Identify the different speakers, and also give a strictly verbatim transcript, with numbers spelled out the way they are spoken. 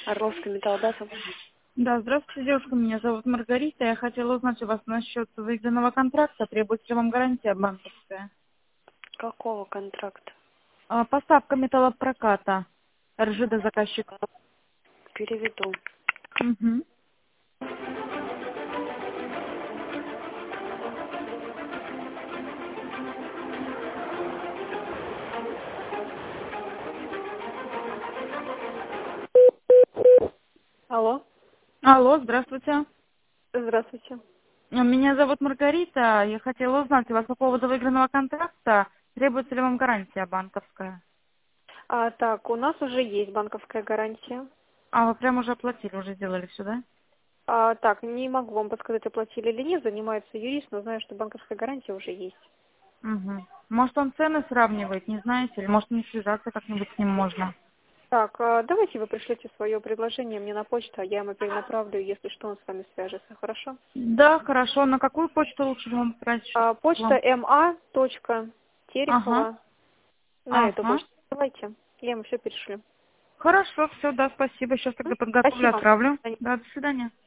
Speaker 1: Орловская металлодата.
Speaker 2: Да, здравствуйте, девушка, меня зовут Маргарита. Я хотела узнать у вас насчет выигранного контракта. Требуется ли вам гарантия банковская?
Speaker 1: Какого контракта?
Speaker 2: А, поставка металлопроката. РЖД заказчик.
Speaker 1: Переведу.
Speaker 2: Угу.
Speaker 1: Алло.
Speaker 2: Алло, здравствуйте.
Speaker 1: Здравствуйте.
Speaker 2: А, Меня зовут Маргарита. Я хотела узнать у вас по поводу выигранного контракта. Требуется ли вам гарантия банковская?
Speaker 1: А, так, у нас уже есть банковская гарантия.
Speaker 2: А, вы прям уже оплатили, уже сделали все, да?
Speaker 1: А, так, не могу вам подсказать, оплатили или нет, занимается юрист, но знаю, что банковская гарантия уже есть.
Speaker 2: Угу. Может, он цены сравнивает, не знаете? Или может, не связаться как-нибудь с ним можно?
Speaker 1: Так, а, давайте вы пришлете свое предложение мне на почту, а я ему перенаправлю, если что, он с вами свяжется, хорошо?
Speaker 2: Да, хорошо. На какую почту лучше вам отправить? Что
Speaker 1: А, почта
Speaker 2: вам? Ага,
Speaker 1: ma.терехова. На эту
Speaker 2: ага.
Speaker 1: почту давайте, я ему все перешлю.
Speaker 2: Хорошо, все, да, спасибо. Сейчас
Speaker 1: М?
Speaker 2: тогда подготовлю,
Speaker 1: Спасибо.
Speaker 2: отправлю.
Speaker 1: До свидания.
Speaker 2: Да, до свидания.